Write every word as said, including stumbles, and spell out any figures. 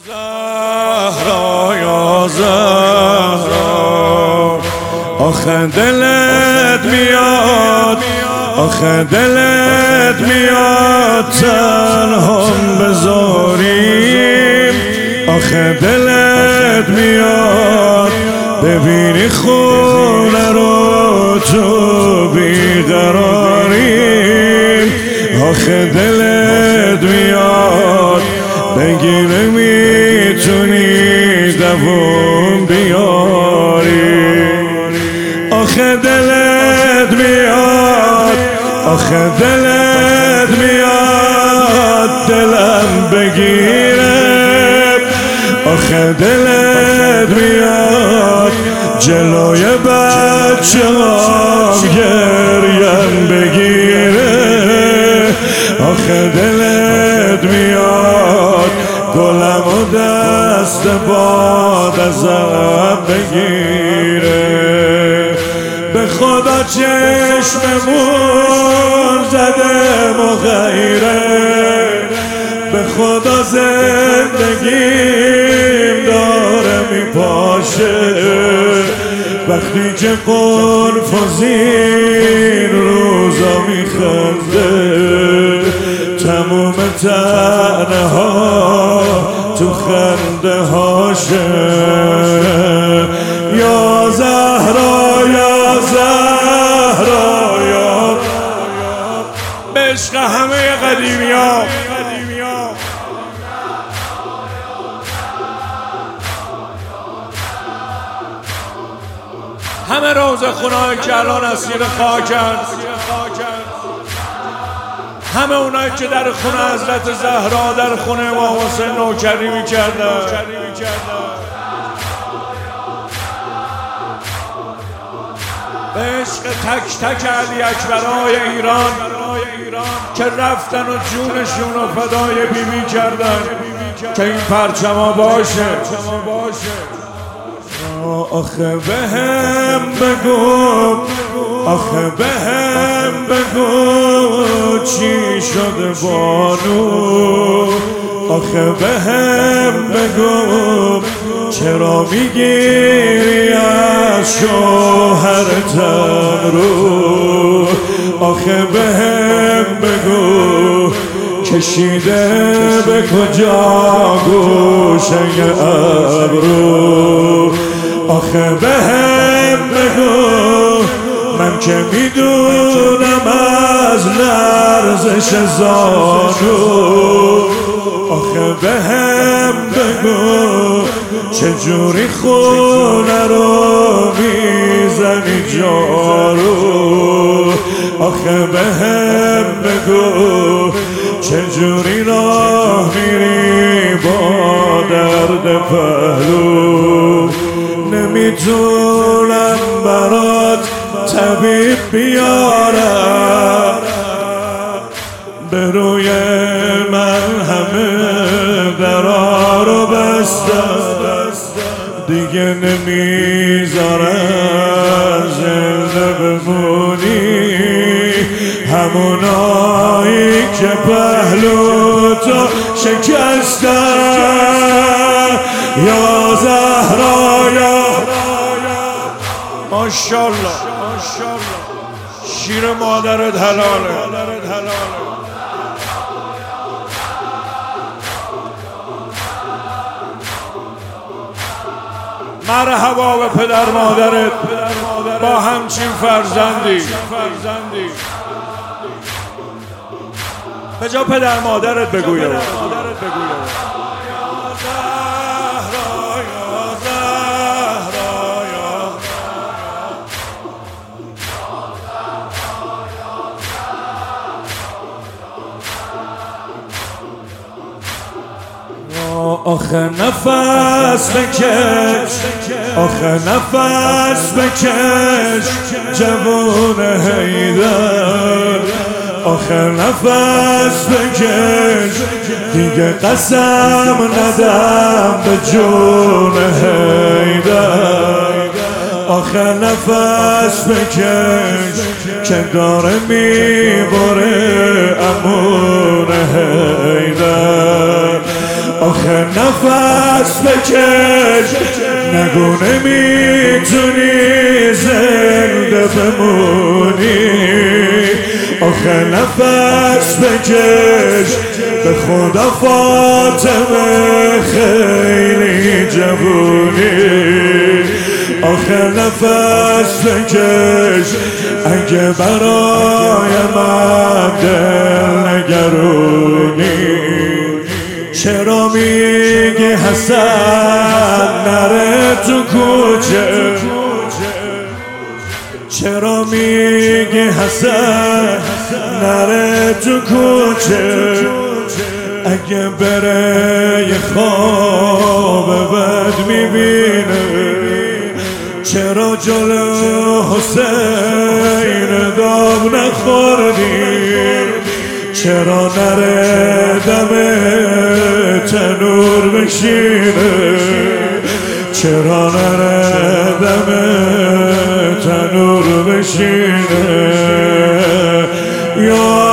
زهرا یا زهرا، آخه دلت میاد، آخه دلت میاد تنهام بذاریم، آخه دلت میاد ببینی خونه رو تو بیقراریم، آخه دلت میاد بگی نمیتونی دوام بیاری، آخه دلت میاد، آخه دلت میاد دلم بگیره، آخه دلت میاد جلوی بچه هم گریم بگیره، آخه دلت میاد گلم و دست باد ازم بگیره، به خدا چشممون زده مغیره، به خدا زندگیم داره میپاشه، وقتی که قرفازین روزا میخنده، تموم تنه ها تو خنده هاشه، یا زهرا یا زهرا یا به عشق همه قدیمی ها، همه روزخونه‌هایی که الان اسیر خاکن، همه اونایی که در خونه حضرت زهرا در خونه امام حسین نوکری میکردن، به عشق تک تک علی اکبرهای ایران که رفتن و جونشون رو فدای بیبی کردن که این پرچما باشه. آخه بهم بگو، آخه بهم بگو چی شده بانو، آخه بهم بگو چرا میگیری از شوهرتم رو، آخه بهم بگو کشیده به کجا گوشه ابرو، آخه بهم بگو من که میدونم از لرزش زانو، آخه بهم بگو چجوری خونه رو میزنی جارو، آخه بهم بگو چجوری راه میری با درد پهلو، نمیتونم برات طبیب بیارم، به روی من همه درا رو بستم، دیگه نمیذارم زنده بمونی، همونایی که پهلو تو شکستن، یا زهرا یا ماشاءالله شیر مادرت حلاله، مرحبا به پدر مادرت با همچین فرزندی، به جا پدر مادرت بگویم آخه نفس بکش، آخه نفس بکش جوون حیدر، آخه نفس بکش دیگه قسم ندم به جون حیدر، آخه نفس بکش که داره میبره امون حیدر، آخه نفس بکش نگو نمیتونی زنده بمونی آخه نفس بکش به خدا فاطمه خیلی جوونی آخه نفس بکش اگه برای من دل نگرونی چرا میگی حسن نره تو کوچه چرا میگی حسن نره تو کوچه اگه بره یه خواب بد میبینه چرا جلو حسین دام نخوردی چرا نره دم تنور بشینه چرا نره دم تنور بشینه یا